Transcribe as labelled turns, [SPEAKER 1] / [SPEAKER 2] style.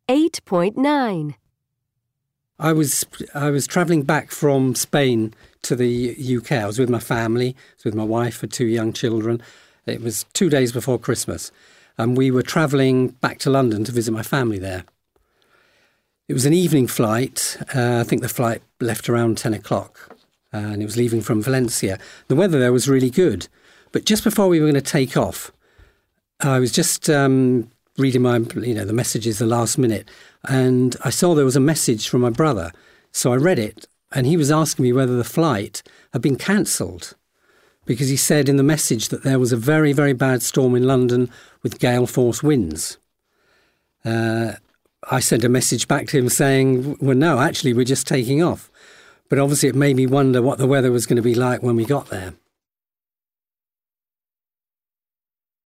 [SPEAKER 1] 8.9.
[SPEAKER 2] I was travelling back from Spain to the UK. I was with my family. I was with my wife and 2 young children. It was 2 days before Christmas, and we were travelling back to London to visit my family there. It was an evening flight. I think the flight left around 10 o'clock, and it was leaving from Valencia. The weather there was really good, but just before we were going to take off, I was just reading the messages the last minute, and I saw there was a message from my brother. So I read it, and he was asking me whether the flight had been cancelled, because he said in the message that there was a very, very bad storm in London with gale force winds. I sent a message back to him saying, well, no, actually, we're just taking off. But obviously it made me wonder what the weather was going to be like when we got there.